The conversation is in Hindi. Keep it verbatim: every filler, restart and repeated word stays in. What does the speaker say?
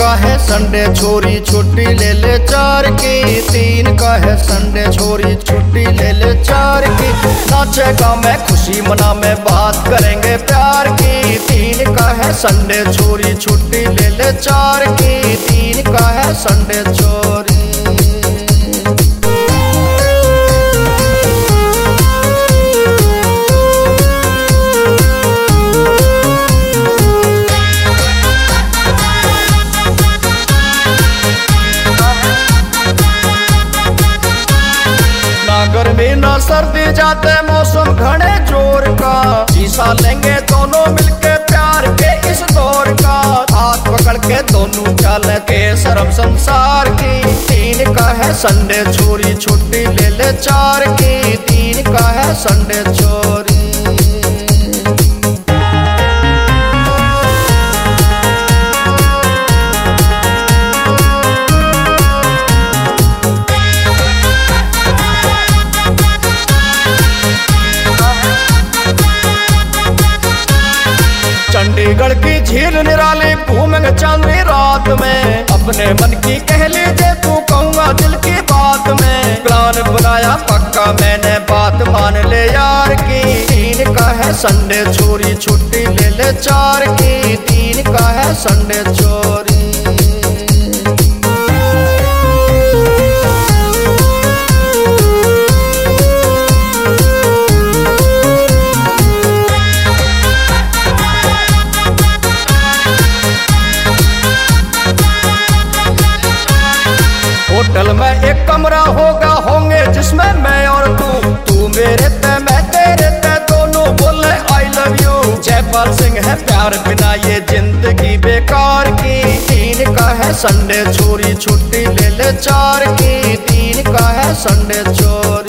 का है संडे छोरी छुट्टी ले ले चार की। तीन का है संडे छोरी छुट्टी ले ले चार की। नाचेगा मैं खुशी मना में बात करेंगे प्यार की। तीन का है संडे छोरी छुट्टी ले ले चार की। तीन का है संडे छोरी। गर्मी ना सर्दी जाते मौसम घने जोर का। शीशा लेंगे दोनों मिलके प्यार के इस दौर का। हाथ पकड़ के दोनों चले के शर्म संसार की। तीन का है संडे छोरी छुट्टी ले ले चार की। तीन का है संडे छोरी। चंडीगढ़ की झील निराली घूमेंगे चांदनी रात में। अपने मन की कह लीजिए तू कहूँगा दिल की बात में। प्लान बनाया पक्का मैंने बात मान ले यार की। तीन का है संडे छोरी छुट्टी ले ले चार की। तीन का है संडे छोरी। होटल में एक कमरा होगा होंगे जिसमें मैं और तू। तू मेरे ते मैं तेरे ते दोनों बोले I love you. Jaipal Singh है प्यार बिना ये जिंदगी बेकार की। तीन का है संडे छोरी छुट्टी ले ले चार की। तीन का है संडे छोरी।